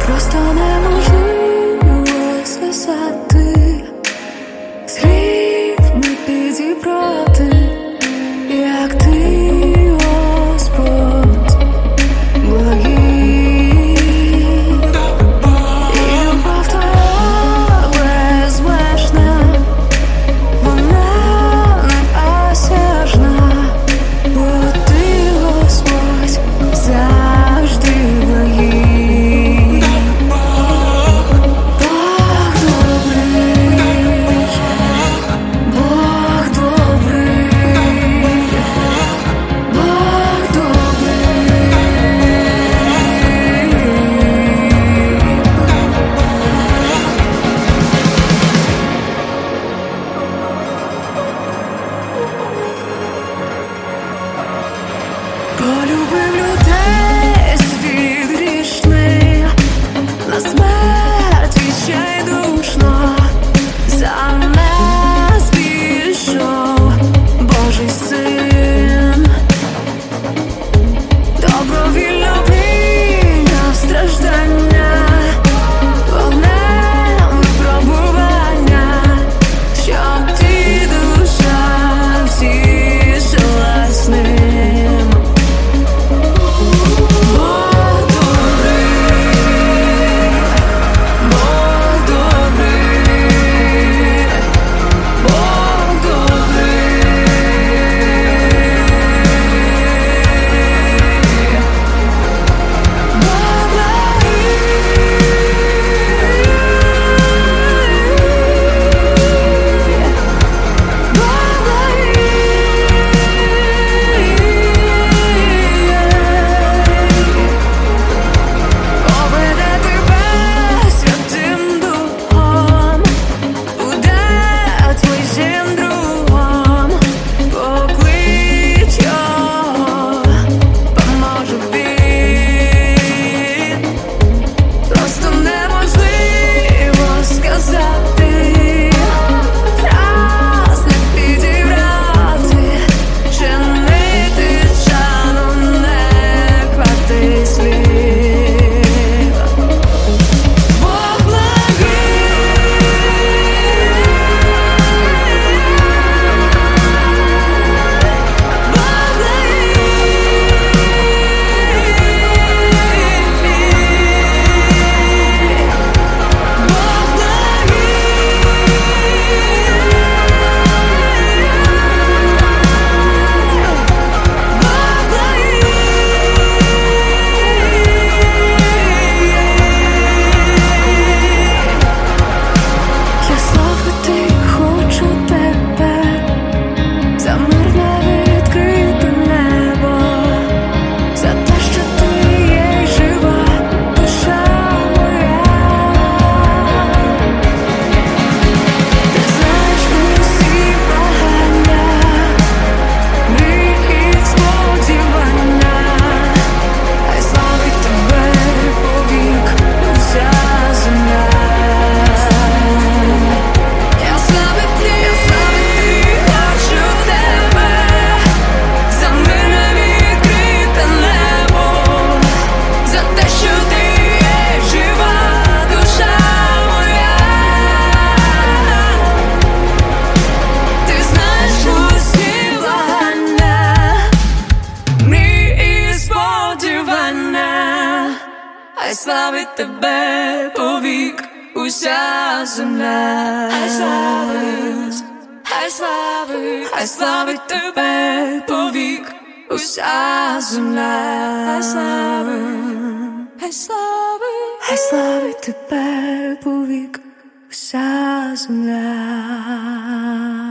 Просто неможливо зв'язати, слів не підібрати, як ти, Господь, благий. І любов твоя безмежна, вона неосяжна, бо ти, Господь, завжди благий. Полюбив людей світ грішний, на смерть відчайдушно за нас пішов Божий Син. Добровільно прийняв страждання, вогнем випробування, щоб ти, душа, втішилась ним. Хай славить тебе повік уся земля. Хай славить, хай славить, хай славить тебе повік уся земля. Хай славить, хай славить, хай славить тебе повік уся земля.